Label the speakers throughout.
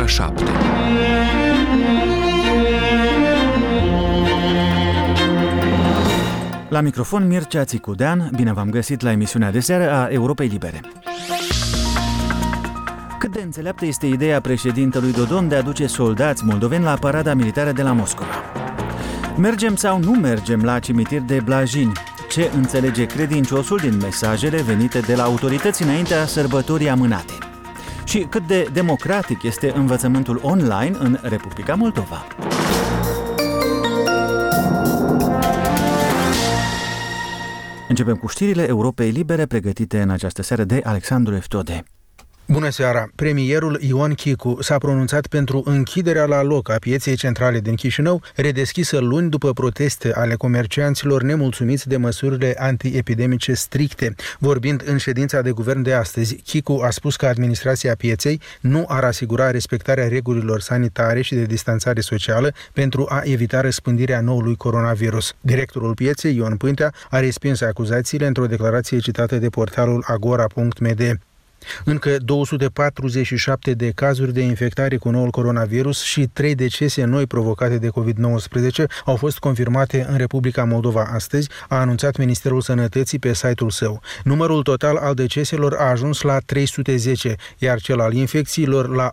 Speaker 1: 7.
Speaker 2: La microfon Mircea Țicudean, bine v-am găsit la emisiunea de seară a Europei Libere. Cât de înțeleaptă este ideea președintelui Dodon de a duce soldați moldoveni la parada militară de la Moscova? Mergem sau nu mergem la cimitir de Blajini? Ce înțelege credinciosul din mesajele venite de la autorități înaintea sărbătorii amânate? Și cât de democratic este învățământul online în Republica Moldova? Începem cu știrile Europei Libere pregătite în această seară de Alexandru Eftode.
Speaker 3: Bună seara! Premierul Ion Chicu s-a pronunțat pentru închiderea la loc a pieței centrale din Chișinău, redeschisă luni după proteste ale comercianților nemulțumiți de măsurile antiepidemice stricte. Vorbind în ședința de guvern de astăzi, Chicu a spus că administrația pieței nu ar asigura respectarea regulilor sanitare și de distanțare socială pentru a evita răspândirea noului coronavirus. Directorul pieței, Ion Pântea, a respins acuzațiile într-o declarație citată de portalul agora.md. Încă 247 de cazuri de infectare cu noul coronavirus și 3 decese noi provocate de COVID-19 au fost confirmate în Republica Moldova astăzi, a anunțat Ministerul Sănătății pe site-ul său. Numărul total al deceselor a ajuns la 310, iar cel al infecțiilor la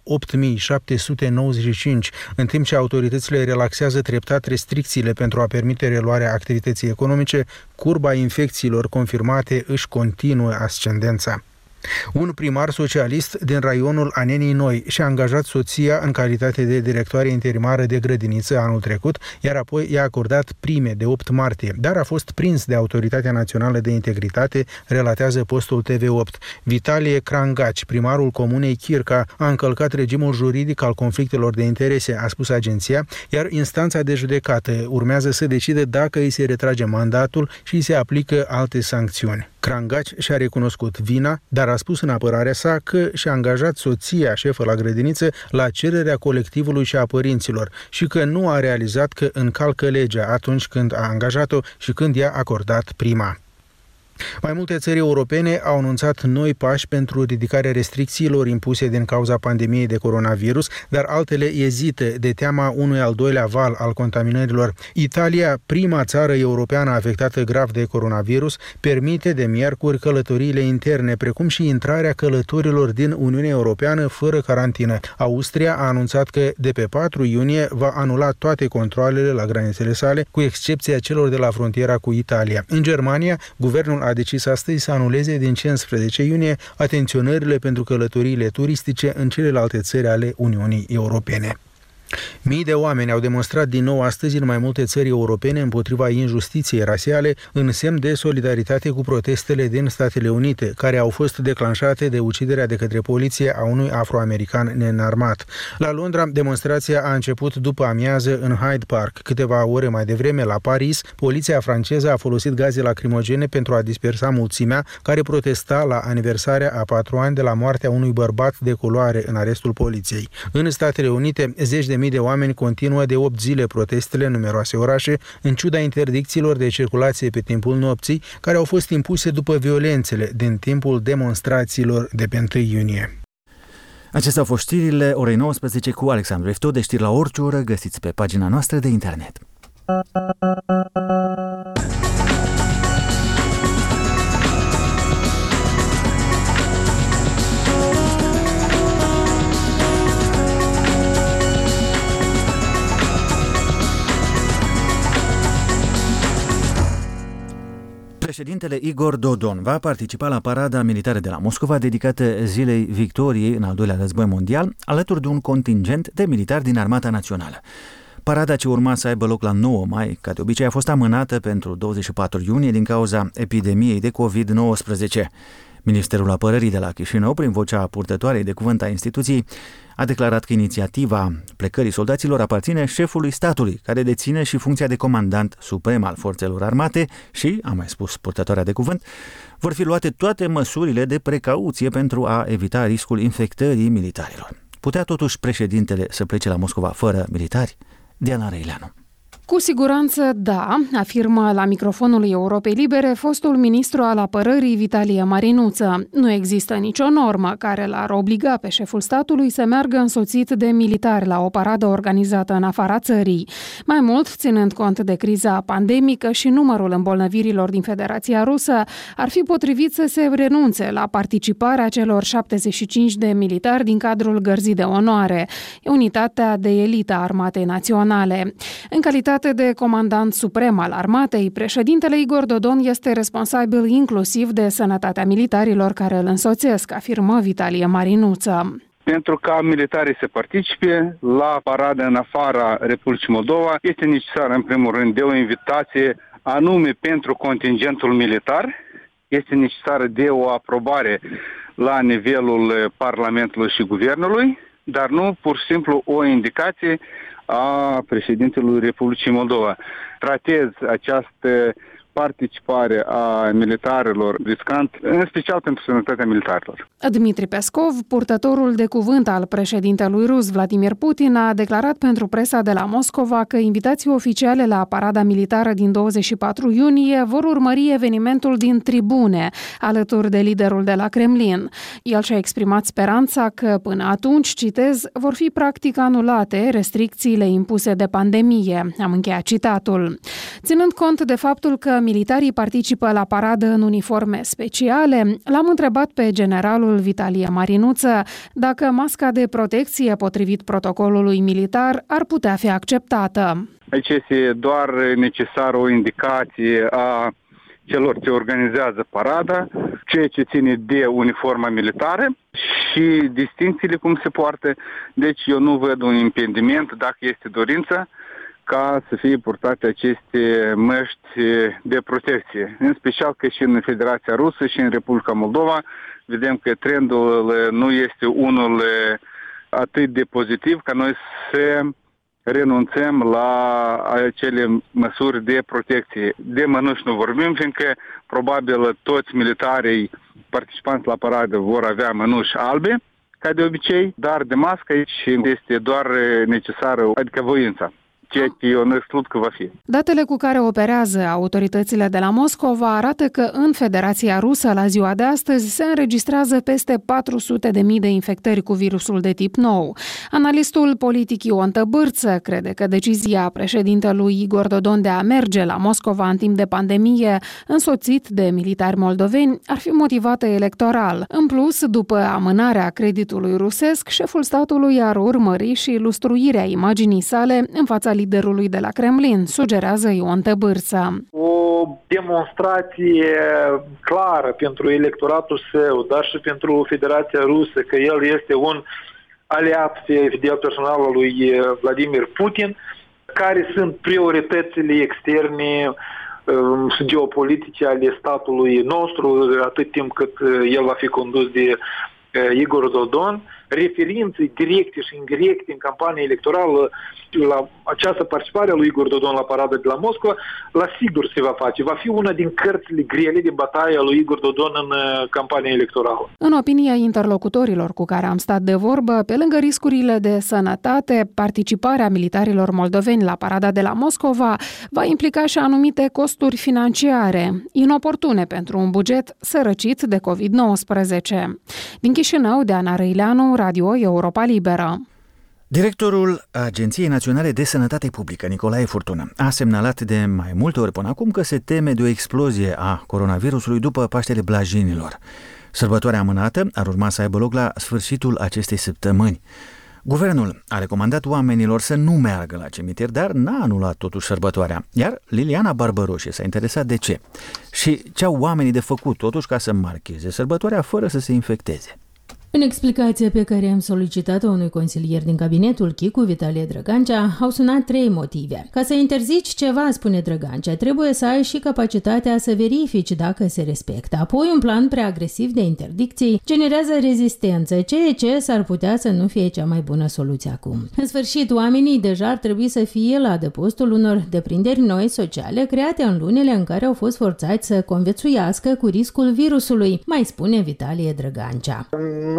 Speaker 3: 8795, în timp ce autoritățile relaxează treptat restricțiile pentru a permite reluarea activității economice, curba infecțiilor confirmate își continuă ascendența. Un primar socialist din raionul Anenii Noi și-a angajat soția în calitate de directoare interimară de grădiniță anul trecut, iar apoi i-a acordat prime de 8 martie, dar a fost prins de Autoritatea Națională de Integritate, relatează postul TV8. Vitalie Crangaci, primarul comunei Chirca, a încălcat regimul juridic al conflictelor de interese, a spus agenția, iar instanța de judecată urmează să decide dacă îi se retrage mandatul și îi se aplică alte sancțiuni. Crangaci și-a recunoscut vina, dar a spus în apărarea sa că și-a angajat soția, șefă la grădiniță, la cererea colectivului și a părinților și că nu a realizat că încalcă legea atunci când a angajat-o și când i-a acordat prima. Mai multe țări europene au anunțat noi pași pentru ridicarea restricțiilor impuse din cauza pandemiei de coronavirus, dar altele ezită de teama unui al doilea val al contaminărilor. Italia, prima țară europeană afectată grav de coronavirus, permite de miercuri călătoriile interne, precum și intrarea călătorilor din Uniunea Europeană fără carantină. Austria a anunțat că de pe 4 iunie va anula toate controalele la granițele sale, cu excepția celor de la frontiera cu Italia. În Germania, guvernul a decis astăzi să anuleze din 15 iunie atenționările pentru călătoriile turistice în celelalte țări ale Uniunii Europene. Mii de oameni au demonstrat din nou astăzi în mai multe țări europene împotriva injustiției rasiale, în semn de solidaritate cu protestele din Statele Unite, care au fost declanșate de uciderea de către poliție a unui afroamerican neînarmat. La Londra, demonstrația a început după amiază în Hyde Park. Câteva ore mai devreme, la Paris, poliția franceză a folosit gaze lacrimogene pentru a dispersa mulțimea care protesta la aniversarea a 4 ani de la moartea unui bărbat de culoare în arestul poliției. În Statele Unite, zeci de mii de oameni continuă de 8 zile protestele în numeroase orașe, în ciuda interdicțiilor de circulație pe timpul nopții, care au fost impuse după violențele din timpul demonstrațiilor de pe 1 iunie.
Speaker 2: Acestea au fost știrile orei 19 cu Alexandru Eftode. Știri la orice oră găsiți pe pagina noastră de internet. Președintele Igor Dodon va participa la parada militară de la Moscova dedicată Zilei Victoriei în al doilea război mondial, alături de un contingent de militari din Armata Națională. Parada ce urma să aibă loc la 9 mai, ca de obicei, a fost amânată pentru 24 iunie din cauza epidemiei de COVID-19. Ministerul Apărării de la Chișinău, prin vocea purtătoarei de cuvânt a instituției, a declarat că inițiativa plecării soldaților aparține șefului statului, care deține și funcția de comandant suprem al forțelor armate și, a mai spus purtătoarea de cuvânt, vor fi luate toate măsurile de precauție pentru a evita riscul infectării militarilor. Putea totuși președintele să plece la Moscova fără militari? Diana Răileanu.
Speaker 1: Cu siguranță da, afirmă la microfonul Europei Libere fostul ministru al apărării Vitalie Marinuță. Nu există nicio normă care l-ar obliga pe șeful statului să meargă însoțit de militari la o paradă organizată în afara țării. Mai mult, ținând cont de criza pandemică și numărul îmbolnăvirilor din Federația Rusă, ar fi potrivit să se renunțe la participarea celor 75 de militari din cadrul Gărzii de Onoare, unitatea de elită a Armatei Naționale. În calitate de comandant suprem al armatei, președintele Igor Dodon este responsabil inclusiv de sănătatea militarilor care îl însoțesc, afirmă Vitalie Marinuță.
Speaker 4: Pentru ca militarii să participe la paradă în afara Republicii Moldova, este necesară în primul rând de o invitație anume pentru contingentul militar, este necesară de o aprobare la nivelul Parlamentului și Guvernului, dar nu pur și simplu o indicație a președintelui Republicii Moldova. Tratez această participare a militarilor riscant, în special pentru sănătatea militarilor.
Speaker 1: Dmitri Peskov, purtătorul de cuvânt al președintelui rus Vladimir Putin, a declarat pentru presa de la Moscova că invitații oficiale la parada militară din 24 iunie vor urmări evenimentul din tribune, alături de liderul de la Kremlin. El și-a exprimat speranța că până atunci, citez, vor fi practic anulate restricțiile impuse de pandemie. Am încheiat citatul. Ținând cont de faptul că militarii participă la paradă în uniforme speciale, l-am întrebat pe generalul Vitalie Marinuță dacă masca de protecție potrivit protocolului militar ar putea fi acceptată.
Speaker 4: Aici este doar necesară o indicație a celor ce organizează parada, ceea ce ține de uniforma militară și distincțiile cum se poartă. Deci eu nu văd un impediment dacă este dorință ca să fie purtate aceste măști de protecție. În special că și în Federația Rusă și în Republica Moldova vedem că trendul nu este unul atât de pozitiv ca noi să renunțăm la acele măsuri de protecție. De mănuși nu vorbim, fiindcă probabil toți militarii participanți la paradă vor avea mănuși albe, ca de obicei, dar de mască aici este doar necesară, adică voința. Ceea ce eu nu exclud că va fi.
Speaker 1: Datele cu care operează autoritățile de la Moscova arată că în Federația Rusă, la ziua de astăzi, se înregistrează peste 400.000 de infectări cu virusul de tip nou. Analistul politic Ion Tăbârță crede că decizia președintelui Igor Dodon de a merge la Moscova în timp de pandemie, însoțit de militari moldoveni, ar fi motivată electoral. În plus, după amânarea creditului rusesc, șeful statului ar urmări și lustruirea imaginii sale în fața liderului de la Kremlin, sugerează Ion Tăbârță.
Speaker 5: O demonstrație clară pentru electoratul său, dar și pentru Federația Rusă, că el este un aliat fidel personal al lui Vladimir Putin, care sunt prioritățile externe și geopolitice ale statului nostru, atât timp cât el va fi condus de Igor Dodon, referințe directe și indirecte în campania electorală la această participare a lui Igor Dodon la parada de la Moscova, la sigur se va face. Va fi una din cărțile grele de bătaie a lui Igor Dodon în campania electorală.
Speaker 1: În opinia interlocutorilor cu care am stat de vorbă, pe lângă riscurile de sănătate, participarea militarilor moldoveni la parada de la Moscova va implica și anumite costuri financiare, inoportune pentru un buget sărăcit de COVID-19. Din Chișinău, Deana Răileanu, Radio Europa Liberă.
Speaker 2: Directorul Agenției Naționale de Sănătate Publică, Nicolae Furtună, a semnalat de mai multe ori până acum că se teme de o explozie a coronavirusului după Paștele Blajinilor. Sărbătoarea amânată ar urma să aibă loc la sfârșitul acestei săptămâni. Guvernul a recomandat oamenilor să nu meargă la cimitir, dar n-a anulat totuși sărbătoarea. Iar Liliana Barbăroșie s-a interesat de ce și ce au oamenii de făcut totuși ca să marcheze sărbătoarea fără să se infecteze.
Speaker 6: În explicația pe care am solicitat-o unui consilier din cabinetul Chicu, Vitalie Drăgancea, au sunat 3 motive. Ca să interzici ceva, spune Drăgancea, trebuie să ai și capacitatea să verifici dacă se respectă. Apoi, un plan prea agresiv de interdicții generează rezistență, ceea ce s-ar putea să nu fie cea mai bună soluție acum. În sfârșit, oamenii deja ar trebui să fie la adăpostul unor deprinderi noi sociale create în lunile în care au fost forțați să conviețuiască cu riscul virusului, mai spune Vitalie Drăgancea.
Speaker 5: Nu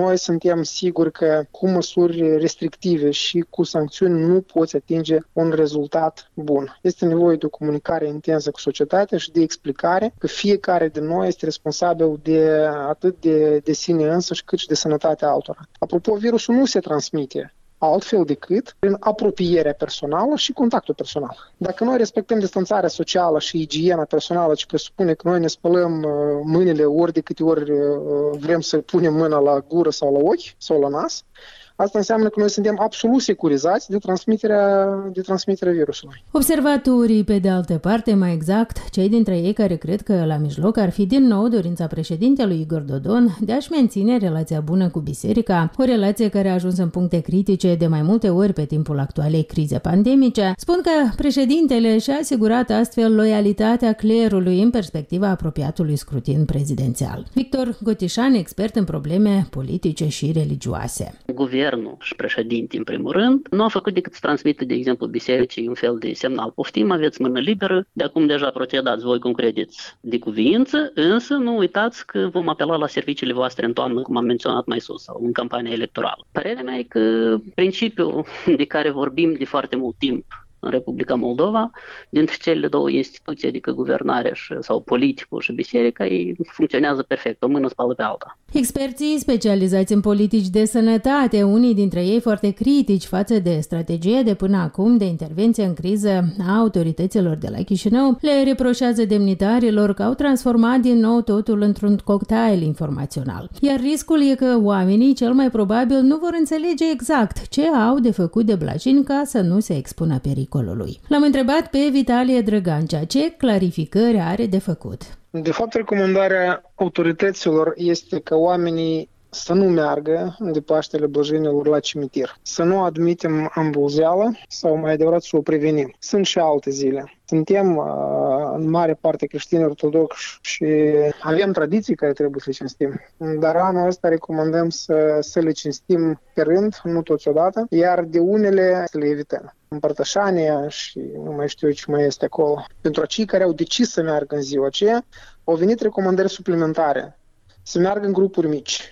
Speaker 7: Noi suntem siguri că cu măsuri restrictive și cu sancțiuni nu poți atinge un rezultat bun. Este nevoie de o comunicare intensă cu societatea și de explicare că fiecare din noi este responsabil atât de sine însăși cât și de sănătatea altora. Apropo, virusul nu se transmite altfel decât prin apropierea personală și contactul personal. Dacă noi respectăm distanțarea socială și igiena personală, ce presupune că noi ne spălăm mâinile ori de câte ori vrem să punem mâna la gură sau la ochi sau la nas, asta înseamnă că noi suntem absolut securizați de transmiterea virusului.
Speaker 6: Observatorii, pe de altă parte, mai exact, cei dintre ei care cred că la mijloc ar fi din nou dorința președintelui Igor Dodon de a-și menține relația bună cu biserica, o relație care a ajuns în puncte critice de mai multe ori pe timpul actualei crize pandemice, spun că președintele și-a asigurat astfel loialitatea clerului în perspectiva apropiatului scrutin prezidențial. Victor Gotișan, expert în probleme politice și religioase.
Speaker 8: Guvernul și președinte, în primul rând, nu a făcut decât să transmită, de exemplu, bisericii un fel de semnal. Poftim, aveți mână liberă, de acum deja procedați voi cum credeți de cuviință, însă nu uitați că vom apela la serviciile voastre în toamnă, cum am menționat mai sus, sau în campania electorală. Părerea mea e că principiul de care vorbim de foarte mult timp în Republica Moldova, dintre cele două instituții, adică guvernarea sau politicul și biserica, ei funcționează perfect, o mână spală pe alta.
Speaker 6: Experții specializați în politici de sănătate, unii dintre ei foarte critici față de strategia de până acum de intervenție în criză a autorităților de la Chișinău, le reproșează demnitarilor că au transformat din nou totul într-un cocktail informațional. Iar riscul e că oamenii cel mai probabil nu vor înțelege exact ce au de făcut de Blajin ca să nu se expună pericolului. L-am întrebat pe Vitalie Drăgancea ce clarificări are de făcut.
Speaker 7: De fapt, recomandarea autorităților este că oamenii să nu meargă de Paștele Blăjinilor la cimitir, să nu admitem îmbulzeală sau mai adevărat să o prevenim. Sunt și alte zile. Suntem în mare parte creștini ortodoxi și avem tradiții care trebuie să le cinstim. Dar anul ăsta recomandăm să le cinstim pe rând, nu toți odată, iar de unele să le evităm. Împărtășania și nu mai știu ce mai este acolo. Pentru cei care au decis să meargă în ziua aceea, au venit recomandări suplimentare. Să meargă în grupuri mici,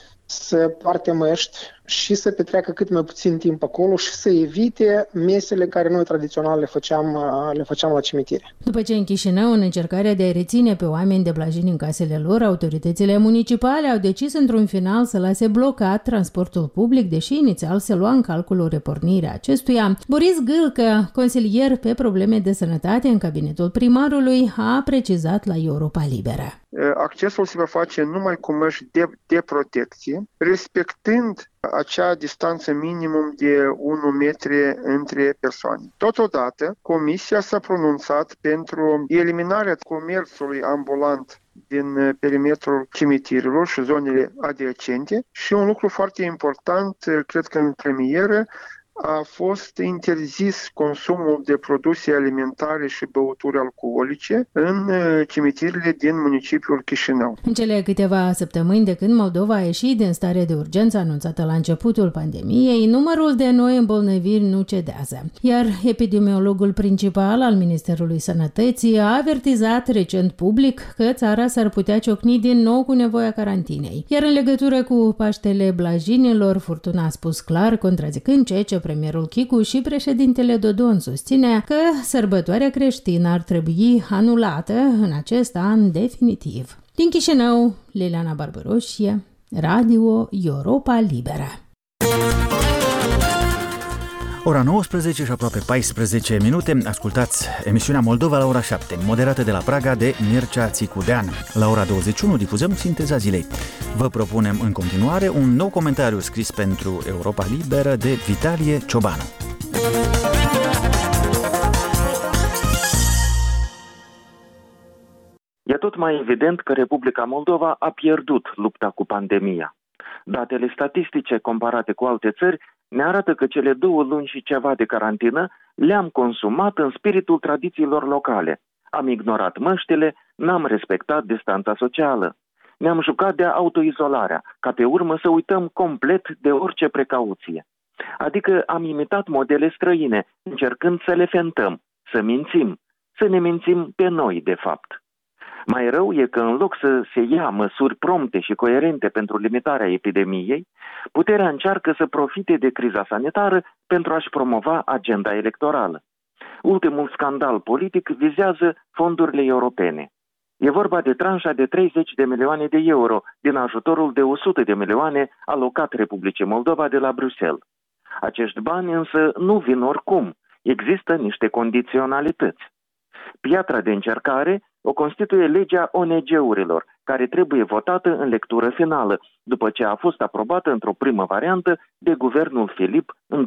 Speaker 7: să poarte măști și să petreacă cât mai puțin timp acolo și să evite mesele care noi tradițional le făceam la cimitire.
Speaker 6: După ce în Chișinău, în încercarea de a reține pe oameni de blajini în casele lor, autoritățile municipale au decis într-un final să lase blocat transportul public, deși inițial se lua în calcul o repornire a acestuia. Boris Gâlcă, consilier pe probleme de sănătate în cabinetul primarului, a precizat la Europa Liberă.
Speaker 9: Accesul se va face numai cu măști de protecție, respectând acea distanță minimum de 1 metru între persoane. Totodată, Comisia s-a pronunțat pentru eliminarea comerțului ambulant din perimetrul cimitirilor și zonele adiacente și un lucru foarte important, cred că în premieră, a fost interzis consumul de produse alimentare și băuturi alcoolice în cimitirile din municipiul Chișinău.
Speaker 6: În cele câteva săptămâni de când Moldova a ieșit din stare de urgență anunțată la începutul pandemiei, numărul de noi îmbolnăviri nu cedează. Iar epidemiologul principal al Ministerului Sănătății a avertizat recent public că țara s-ar putea ciocni din nou cu nevoia carantinei. Iar în legătură cu Paștele Blajinilor, Furtuna a spus clar, contrazicând ceea ce premierul Chicu și președintele Dodon susține că sărbătoarea creștină ar trebui anulată în acest an definitiv. Din Chișinău, Liliana Barbaroșie, Radio Europa Liberă.
Speaker 2: Ora 19 și aproape 14 minute, ascultați emisiunea Moldova la ora 7, moderată de la Praga de Mircea Țicudean. La ora 21 difuzăm Sinteza Zilei. Vă propunem în continuare un nou comentariu scris pentru Europa Liberă de Vitalie Ciobanu.
Speaker 10: E tot mai evident că Republica Moldova a pierdut lupta cu pandemia. Datele statistice comparate cu alte țări ne arată că cele 2 luni și ceva de carantină le-am consumat în spiritul tradițiilor locale. Am ignorat măștile, n-am respectat distanța socială. Ne-am jucat de autoizolarea, ca pe urmă să uităm complet de orice precauție. Adică am imitat modele străine, încercând să le fentăm, să mințim, să ne mințim pe noi, de fapt. Mai rău e că în loc să se ia măsuri prompte și coerente pentru limitarea epidemiei, puterea încearcă să profite de criza sanitară pentru a-și promova agenda electorală. Ultimul scandal politic vizează fondurile europene. E vorba de tranșa de 30 de milioane de euro din ajutorul de 100 de milioane alocat Republicii Moldova de la Bruxelles. Acești bani însă nu vin oricum. Există niște condiționalități. Piatra de încercare o constituie legea ONG-urilor, care trebuie votată în lectură finală, după ce a fost aprobată într-o primă variantă de guvernul Filip în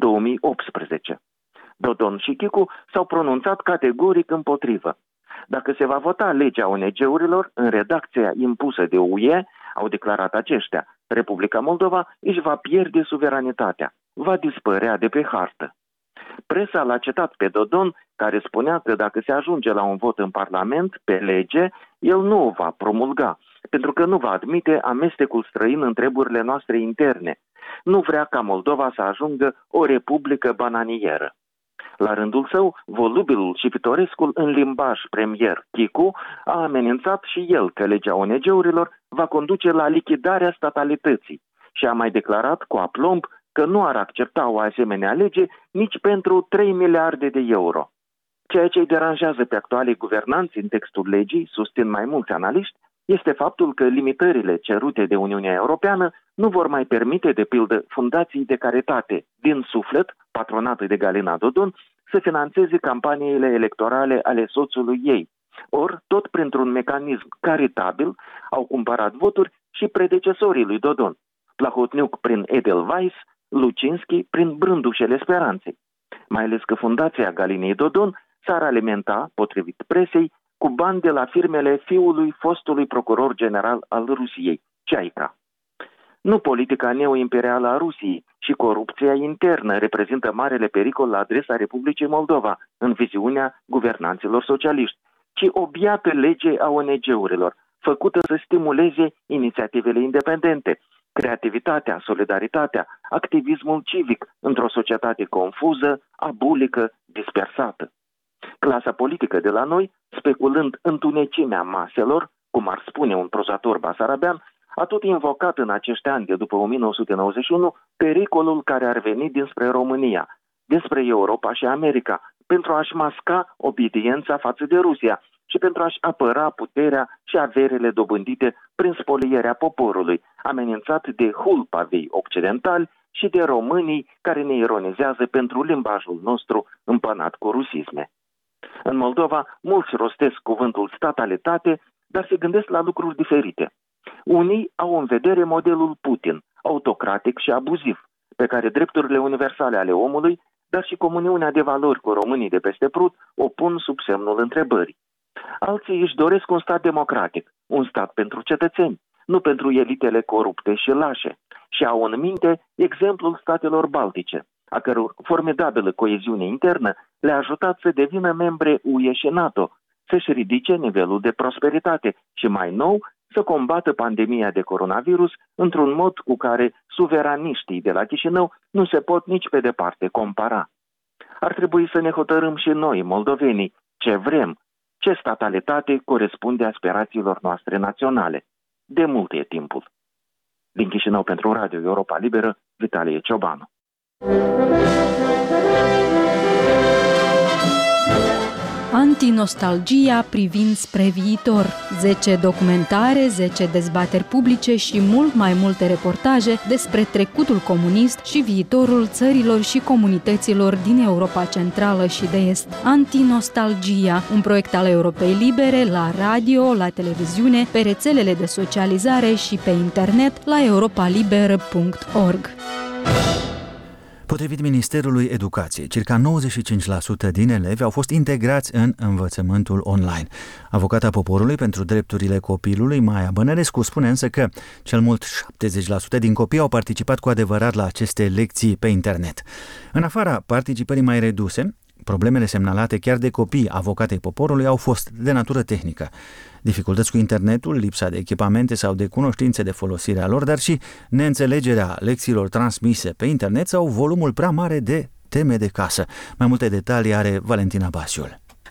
Speaker 10: 2018. Dodon și Chicu s-au pronunțat categoric împotrivă. Dacă se va vota legea ONG-urilor în redacția impusă de UE, au declarat aceștia, Republica Moldova își va pierde suveranitatea, va dispărea de pe hartă. Presa l-a citat pe Dodon, care spunea că dacă se ajunge la un vot în Parlament, pe lege, el nu o va promulga, pentru că nu va admite amestecul străin în treburile noastre interne. Nu vrea ca Moldova să ajungă o republică bananieră. La rândul său, volubilul și pitorescul în limbaj premier Chicu a amenințat și el că legea ONG-urilor va conduce la lichidarea statalității și a mai declarat cu aplomb că nu ar accepta o asemenea lege nici pentru 3 miliarde de euro. Ceea ce îi deranjează pe actualii guvernanți în textul legii, susțin mai mulți analiști, este faptul că limitările cerute de Uniunea Europeană nu vor mai permite, de pildă, fundații de caritate din suflet, patronate de Galina Dodon, să financeze campaniile electorale ale soțului ei. Ori, tot printr-un mecanism caritabil, au cumpărat voturi și predecesorii lui Dodon. Plahotniuc prin Edelweiss, Lucinski prin Brândușele Speranței. Mai ales că fundația Galinei Dodon s-ar alimenta, potrivit presei, cu bani de la firmele fiului fostului procuror general al Rusiei, Ceaica. Nu politica neoimperială a Rusiei și corupția internă reprezintă marele pericol la adresa Republicii Moldova în viziunea guvernanților socialiști, ci o biată lege a ONG-urilor, făcută să stimuleze inițiativele independente, creativitatea, solidaritatea, activismul civic într-o societate confuză, abulică, dispersată. Clasa politică de la noi, speculând întunecimea maselor, cum ar spune un prozator basarabean, a tot invocat în acești ani de după 1991 pericolul care ar veni dinspre România, despre Europa și America, pentru a-și masca obediența față de Rusia și pentru a-și apăra puterea și averile dobândite prin spolierea poporului, amenințat de hulpavii occidentali și de românii care ne ironizează pentru limbajul nostru împănat cu rusisme. În Moldova, mulți rostesc cuvântul statalitate, dar se gândesc la lucruri diferite. Unii au în vedere modelul Putin, autocratic și abuziv, pe care drepturile universale ale omului, dar și comuniunea de valori cu românii de peste Prut o pun sub semnul întrebării. Alții își doresc un stat democratic, un stat pentru cetățeni, nu pentru elitele corupte și lașe, și au în minte exemplul statelor baltice, a căror formidabilă coeziune internă le-a ajutat să devină membre UE și NATO, să-și ridice nivelul de prosperitate și, mai nou, să combată pandemia de coronavirus într-un mod cu care suveraniștii de la Chișinău nu se pot nici pe departe compara. Ar trebui să ne hotărâm și noi, moldovenii, ce vrem, ce statalitate corespunde aspirațiilor noastre naționale. De mult e timpul. Din Chișinău pentru Radio Europa Liberă, Vitalie Ciobanu.
Speaker 11: Antinostalgia privind spre viitor. 10 documentare, 10 dezbateri publice și mult mai multe reportaje despre trecutul comunist și viitorul țărilor și comunităților din Europa Centrală și de Est. Antinostalgia, un proiect al Europei Libere la radio, la televiziune, pe rețelele de socializare și pe internet la europaliberă.org.
Speaker 2: Potrivit Ministerului Educației, circa 95% din elevi au fost integrați în învățământul online. Avocata Poporului pentru Drepturile Copilului, Maia Bănărescu, spune însă că cel mult 70% din copii au participat cu adevărat la aceste lecții pe internet. În afara participării mai reduse, problemele semnalate chiar de copii avocatei Poporului au fost de natură tehnică. Dificultăți cu internetul, lipsa de echipamente sau de cunoștințe de folosire a lor, dar și neînțelegerea lecțiilor transmise pe internet sau volumul prea mare de teme de casă. Mai multe detalii are Valentina Basiul.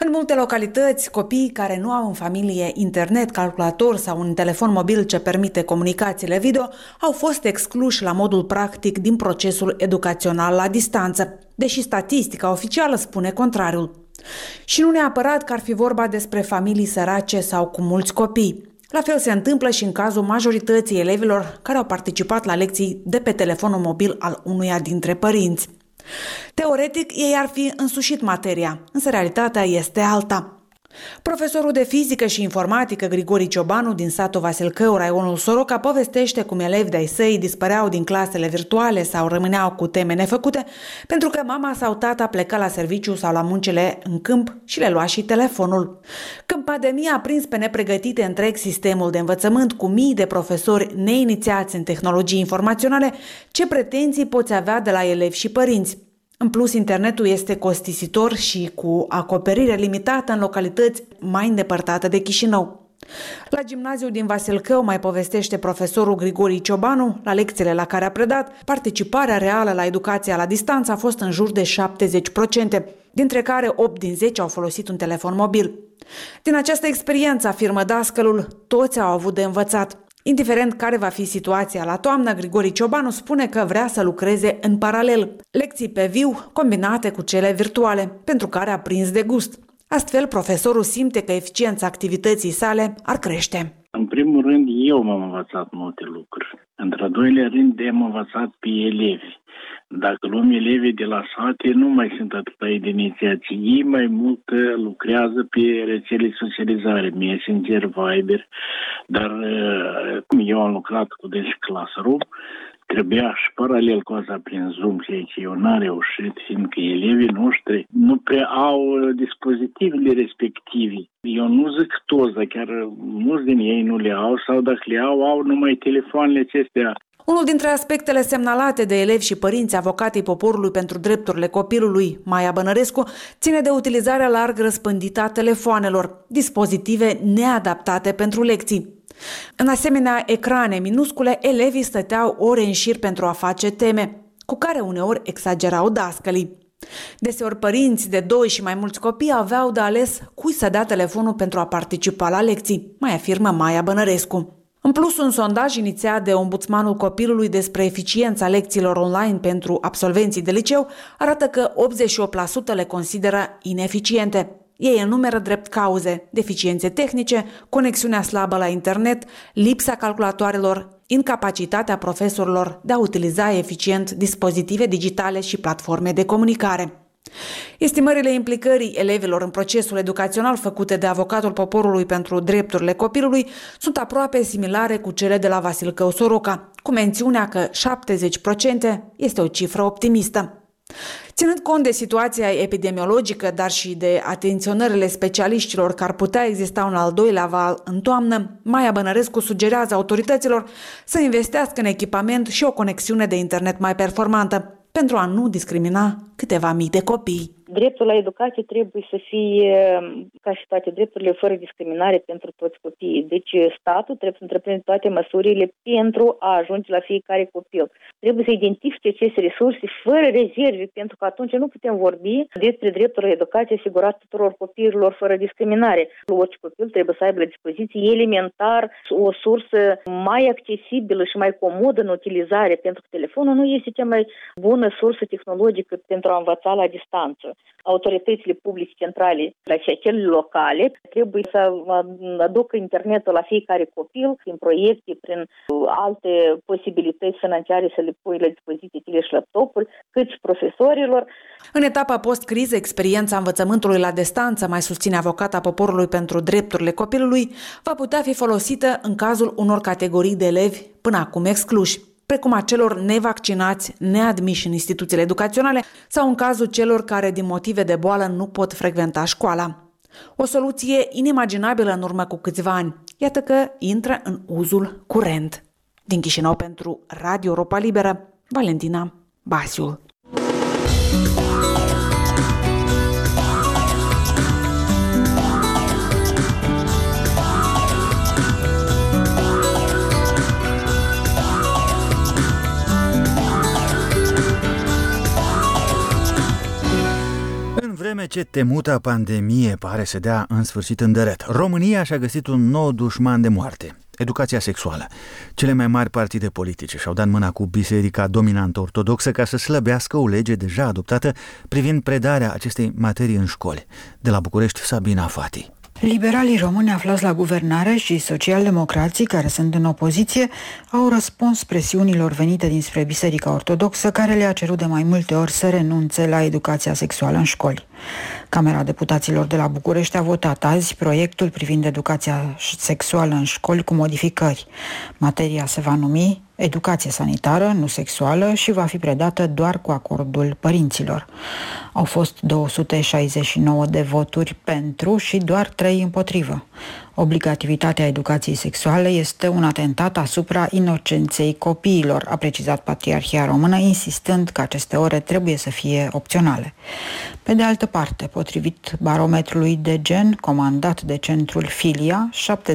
Speaker 12: În multe localități, copiii care nu au în familie internet, calculator sau un telefon mobil ce permite comunicațiile video au fost excluși la modul practic din procesul educațional la distanță, deși statistica oficială spune contrariul. Și nu neapărat că ar fi vorba despre familii sărace sau cu mulți copii. La fel se întâmplă și în cazul majorității elevilor care au participat la lecții de pe telefonul mobil al unuia dintre părinți. Teoretic, ei ar fi însușit materia, însă realitatea este alta. Profesorul de fizică și informatică Grigori Ciobanu din satul Vasilcău, raionul Soroca, povestește cum elevi de-ai săi dispăreau din clasele virtuale sau rămâneau cu teme nefăcute pentru că mama sau tata pleca la serviciu sau la muncile în câmp și le lua și telefonul. Când pandemia a prins pe nepregătite întreg sistemul de învățământ cu mii de profesori neinițiați în tehnologii informaționale, ce pretenții poți avea de la elevi și părinți? În plus, internetul este costisitor și cu acoperire limitată în localități mai îndepărtate de Chișinău. La gimnaziul din Vasilcău, mai povestește profesorul Grigori Ciobanu, la lecțiile la care a predat, participarea reală la educația la distanță a fost în jur de 70%, dintre care 8 din 10 au folosit un telefon mobil. Din această experiență, afirmă dascălul, toți au avut de învățat. Indiferent care va fi situația la toamnă, Grigori Ciobanu spune că vrea să lucreze în paralel, lecții pe viu combinate cu cele virtuale, pentru care a prins de gust. Astfel, profesorul simte că eficiența activității sale ar crește.
Speaker 13: În primul rând, eu m-am învățat multe lucruri. Într-al doilea rând, am învățat pe elevi. Dacă luăm elevii de la sate, nu mai sunt atâta de inițiații. Ei mai mult lucrează pe rețele socializare, Messenger, Viber, dar cum eu am lucrat cu Deci Classroom, trebuia și paralel cu asta prin Zoom, ceea ce eu n-am reușit, fiindcă elevii noștri nu prea au dispozitivele respective. Eu nu zic toți, dar chiar mulți din ei nu le au sau dacă le au numai telefoanele acestea.
Speaker 12: Unul dintre aspectele semnalate de elevi și părinți avocatei poporului pentru drepturile copilului, Maia Bănărescu, ține de utilizarea larg răspândită a telefoanelor, dispozitive neadaptate pentru lecții. În asemenea ecrane minuscule, elevii stăteau ore în șir pentru a face teme, cu care uneori exagerau dascălii. Deseori părinți de 2 și mai mulți copii aveau de ales cui să dea telefonul pentru a participa la lecții, mai afirmă Maia Bănărescu. În plus, un sondaj inițiat de Ombudsmanul Copilului despre eficiența lecțiilor online pentru absolvenții de liceu arată că 88% le consideră ineficiente. Ei enumeră drept cauze: deficiențe tehnice, conexiunea slabă la internet, lipsa calculatoarelor, incapacitatea profesorilor de a utiliza eficient dispozitive digitale și platforme de comunicare. Estimările implicării elevilor în procesul educațional făcute de avocatul poporului pentru drepturile copilului sunt aproape similare cu cele de la Vasilcău Soroca, cu mențiunea că 70% este o cifră optimistă. Ținând cont de situația epidemiologică, dar și de atenționările specialiștilor că ar putea exista un al doilea val în toamnă, Maia Bănărescu sugerează autorităților să investească în echipament și o conexiune de internet mai performantă, pentru a nu discrimina câteva mii de copii.
Speaker 14: Dreptul la educație trebuie să fie, ca și toate drepturile, fără discriminare pentru toți copiii. Deci statul trebuie să întreprinde toate măsurile pentru a ajunge la fiecare copil. Trebuie să identifice aceste resurse fără rezerve, pentru că atunci nu putem vorbi despre dreptul la educație asigurat tuturor copiilor fără discriminare. Orice copil trebuie să aibă la dispoziție elementar o sursă mai accesibilă și mai comodă în utilizare, pentru că telefonul nu este cea mai bună sursă tehnologică pentru a învăța la distanță. Autoritățile publice centrale, la cele locale, trebuie să aducă internetul la fiecare copil prin proiecte, prin alte posibilități financiare să le pui la dispoziție tele și laptopuri, cât și profesorilor.
Speaker 12: În etapa post-criză, experiența învățământului la distanță, mai susține avocata poporului pentru drepturile copilului, va putea fi folosită în cazul unor categorii de elevi până acum excluși, precum a celor nevaccinați, neadmiși în instituțiile educaționale sau în cazul celor care din motive de boală nu pot frecventa școala. O soluție inimaginabilă în urmă cu câțiva ani. Iată că intră în uzul curent. Din Chișinău pentru Radio Europa Liberă, Valentina Basiul.
Speaker 2: vreme ce temuta pandemie pare să dea în sfârșit îndărăt, România și-a găsit un nou dușman de moarte, educația sexuală. Cele mai mari partide politice și-au dat mâna cu biserica dominantă ortodoxă ca să slăbească o lege deja adoptată privind predarea acestei materii în școli. De la București, Sabina Fati.
Speaker 15: Liberalii români aflați la guvernare și socialdemocrații care sunt în opoziție au răspuns presiunilor venite dinspre Biserica Ortodoxă, care le-a cerut de mai multe ori să renunțe la educația sexuală în școli. Camera Deputaților de la București a votat azi proiectul privind educația sexuală în școli cu modificări. Materia se va numi educație sanitară, nu sexuală, și va fi predată doar cu acordul părinților. Au fost 269 de voturi pentru și doar 3 împotrivă. Obligativitatea educației sexuale este un atentat asupra inocenței copiilor, a precizat Patriarhia Română, insistând că aceste ore trebuie să fie opționale. Pe de altă parte, potrivit barometrului de gen comandat de centrul Filia,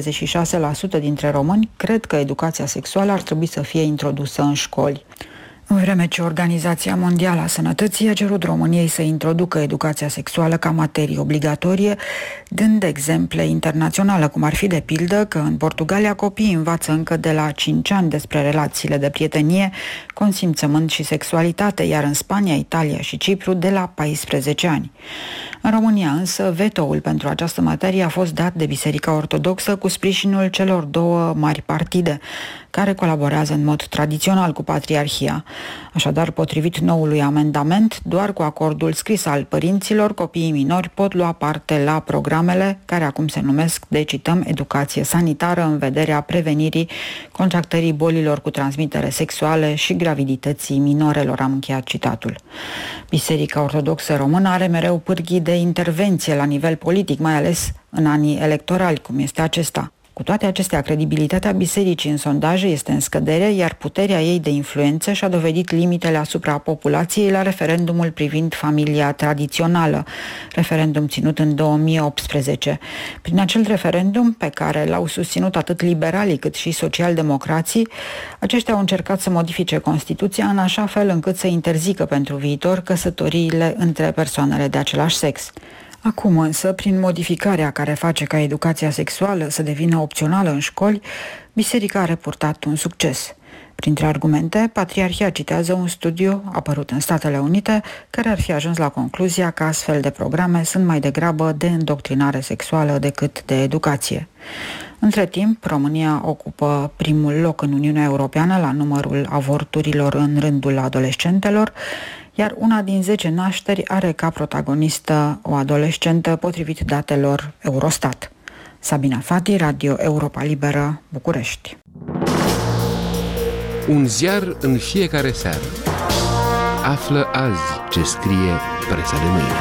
Speaker 15: 76% dintre români cred că educația sexuală ar trebui să fie introdusă în școli. În vreme ce Organizația Mondială a Sănătății a cerut României să introducă educația sexuală ca materie obligatorie, dând exemple internaționale, cum ar fi de pildă că în Portugalia copiii învață încă de la 5 ani despre relațiile de prietenie, consimțământ și sexualitate, iar în Spania, Italia și Cipru de la 14 ani. În România însă, vetoul pentru această materie a fost dat de Biserica Ortodoxă cu sprijinul celor 2 mari partide, care colaborează în mod tradițional cu Patriarhia. Așadar, potrivit noului amendament, doar cu acordul scris al părinților, copiii minori pot lua parte la programele care acum se numesc, cităm, educație sanitară în vederea prevenirii contractării bolilor cu transmitere sexuale și gravidității minorelor, am încheiat citatul. Biserica Ortodoxă Română are mereu pârghii de intervenție la nivel politic, mai ales în anii electorali, cum este acesta. Cu toate acestea, credibilitatea bisericii în sondaje este în scădere, iar puterea ei de influență și-a dovedit limitele asupra populației la referendumul privind familia tradițională, referendum ținut în 2018. Prin acel referendum, pe care l-au susținut atât liberalii cât și socialdemocrații, aceștia au încercat să modifice Constituția în așa fel încât să interzică pentru viitor căsătoriile între persoanele de același sex. Acum însă, prin modificarea care face ca educația sexuală să devină opțională în școli, biserica a reportat un succes. Printre argumente, Patriarhia citează un studiu apărut în Statele Unite care ar fi ajuns la concluzia că astfel de programe sunt mai degrabă de îndoctrinare sexuală decât de educație. Între timp, România ocupă primul loc în Uniunea Europeană la numărul avorturilor în rândul adolescentelor, iar una din 10 nașteri are ca protagonistă o adolescentă, potrivit datelor Eurostat. Sabina Fati, Radio Europa Liberă, București.
Speaker 16: Un ziar în fiecare seară. Află azi ce scrie presa de mâine.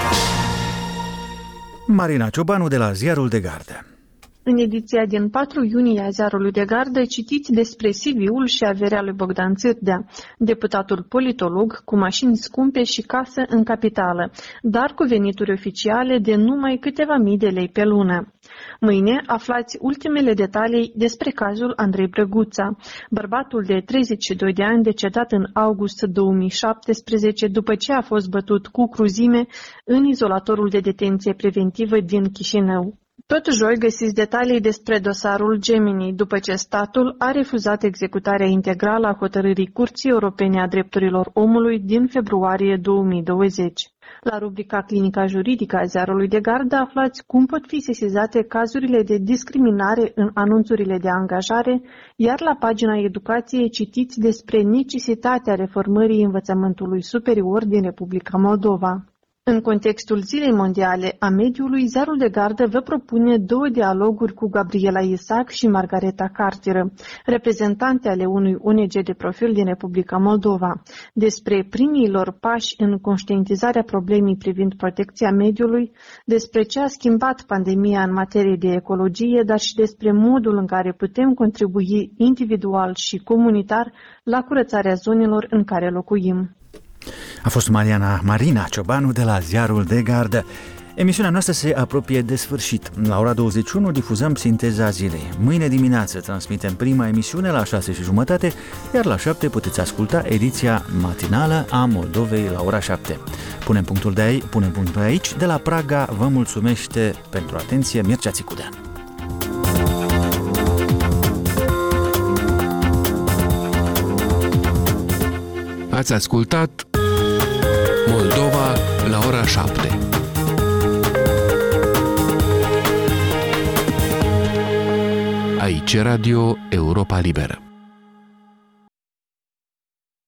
Speaker 2: Marina Ciobanu de la Ziarul de Gardă.
Speaker 17: În ediția din 4 iunie a Ziarului de Gardă citiți despre CV-ul și averea lui Bogdan Țârdea, deputatul politolog cu mașini scumpe și casă în capitală, dar cu venituri oficiale de numai câteva mii de lei pe lună. Mâine aflați ultimele detalii despre cazul Andrei Brăguța, bărbatul de 32 de ani decedat în august 2017 după ce a fost bătut cu cruzime în izolatorul de detenție preventivă din Chișinău. Tot joi găsiți detalii despre dosarul Gemini, după ce statul a refuzat executarea integrală a hotărârii Curții Europene a Drepturilor Omului din februarie 2020. La rubrica Clinica Juridică a Ziarului de Gardă aflați cum pot fi sesizate cazurile de discriminare în anunțurile de angajare, iar la pagina Educației citiți despre necesitatea reformării învățământului superior din Republica Moldova. În contextul Zilei Mondiale a Mediului, Ziarul de Gardă vă propune 2 dialoguri cu Gabriela Isaac și Margareta Cartiră, reprezentante ale unui ONG de profil din Republica Moldova, despre primii lor pași în conștientizarea problemei privind protecția mediului, despre ce a schimbat pandemia în materie de ecologie, dar și despre modul în care putem contribui individual și comunitar la curățarea zonelor în care locuim.
Speaker 2: A fost Marina Ciobanu de la Ziarul de Gardă. Emisiunea noastră se apropie de sfârșit. La ora 21 difuzăm Sinteza zilei. Mâine dimineață transmitem prima emisiune la 6:30, iar la 7 puteți asculta ediția matinală a Moldovei la ora 7. Punem punctul aici. De la Praga vă mulțumește pentru atenție Mircea Țicudean.
Speaker 16: Ați ascultat Moldova la ora 7. Aici Radio Europa Liberă.